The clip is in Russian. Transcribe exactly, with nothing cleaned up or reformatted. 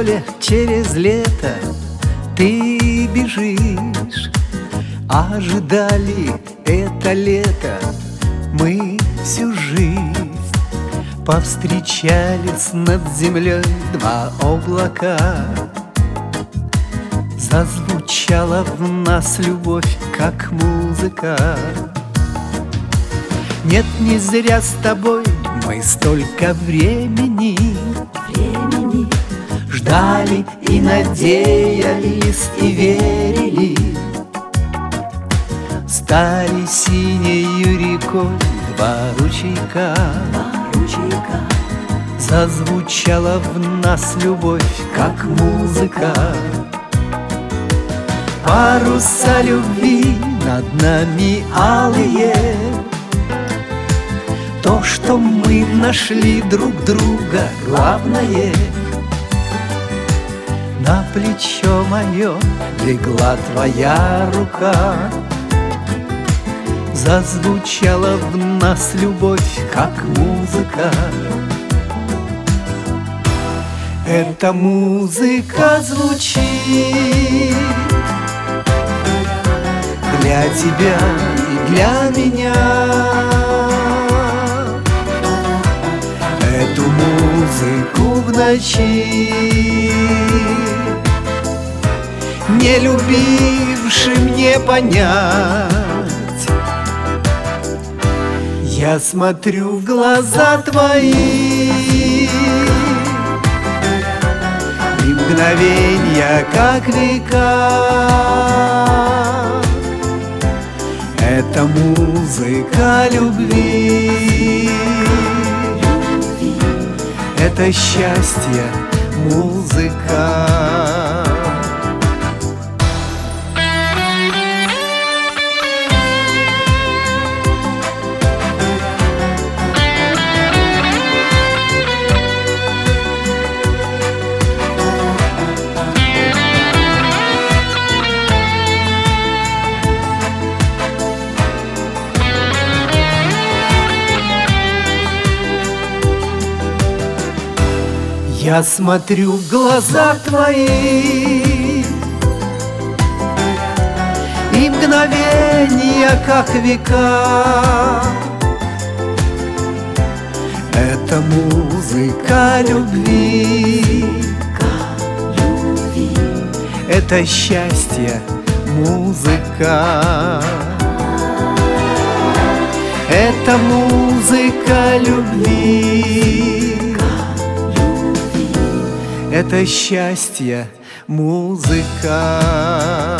поле через лето ты бежишь. Ожидали это лето мы всю жизнь. Повстречались над землей два облака. Зазвучала в нас любовь, как музыка. Нет, не зря с тобой мы столько времени, времени ждали и надеялись и верили. Стали синею рекой два ручейка, два ручейка. Зазвучала в нас любовь, как музыка. Паруса любви над нами алые. То, что мы нашли друг друга, главное. На плечо мое легла твоя рука. Зазвучала в нас любовь, как музыка. Эта музыка звучит для тебя и для меня. Эту музыку в ночи не любившим не понять. Я смотрю в глаза твои, и мгновенья, как века. Это музыка любви, это счастье, музыка. Я смотрю в глаза твои, и мгновенья, как века. Это музыка любви, это счастье, музыка. Это музыка любви, это счастье, музыка.